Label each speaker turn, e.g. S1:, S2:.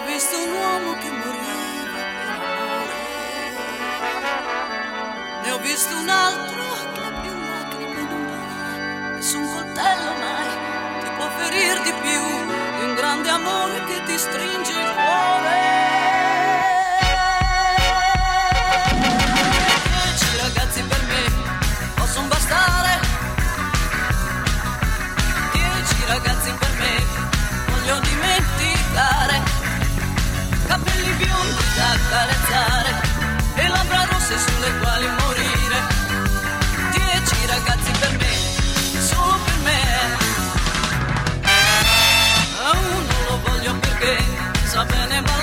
S1: visto un uomo che moriva per amore, ne ho visto un altro che più lacrime non ha. Nessun coltello mai ti può ferir di più di un grande amore che ti stringe il cuore. 10 ragazzi per me possono bastare, 10 ragazzi per me voglio dimenticare, capelli biondi da carezzare e labbra rosse sulle quali morire. 10 ragazzi per me, solo per me. A uno lo voglio perché sa bene ballare,